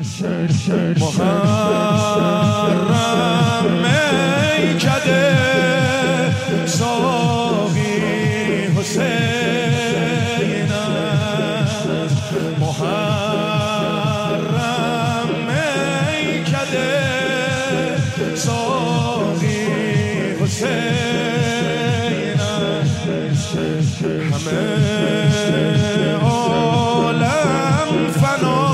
محرم میکده ساقی حسین است. محرم میکده ساقی حسین است. همه عالم فنا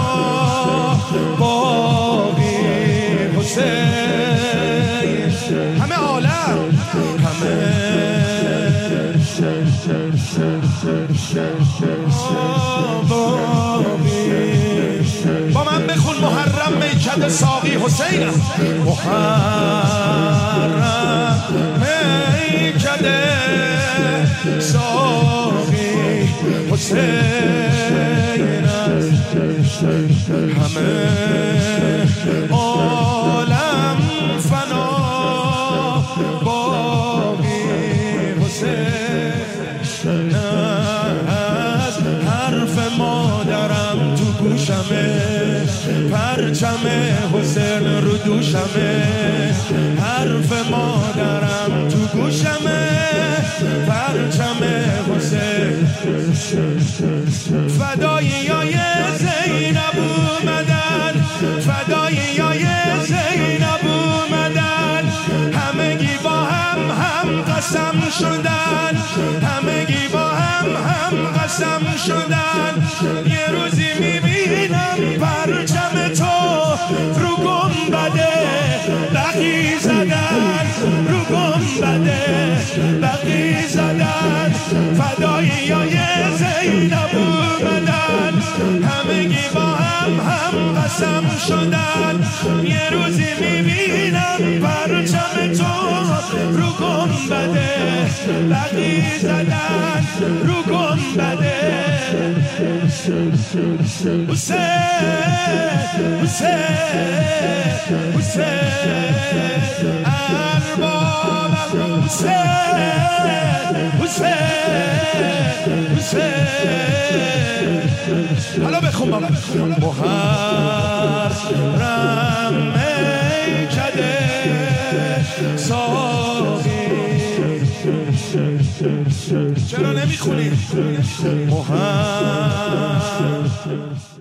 باقی حسین، همه عالم، همه با من بخون محرم میکده ساقی حسین. محرم میکده ساقی حسین است. همه عالم فنا باقی حسین است. حرف مادرم تو گوشمه، پرچم حسین رو دوشمه. حرف مادرم تو گوشمه، پرچم حسین. فداییای زینب اومدن، فداییای زینب اومدن. همگی با هم قسم شدن، همگی با هم قسم شدن. یه روزی میبینم پرچم تو رو گنبده بقی زدن، رو گنبده بقی زدن. فداییای زینب اومدن، همگی با هم قسم شدن. یه روزی میبینم پرچم تو رو گنبده بقی زدن، رو گنبده. حسین حسین حسین اربابم، حسین حسین حسین. حالا بخون بابا. محرم میکده ساقی. چرا نمیخونی؟ محرم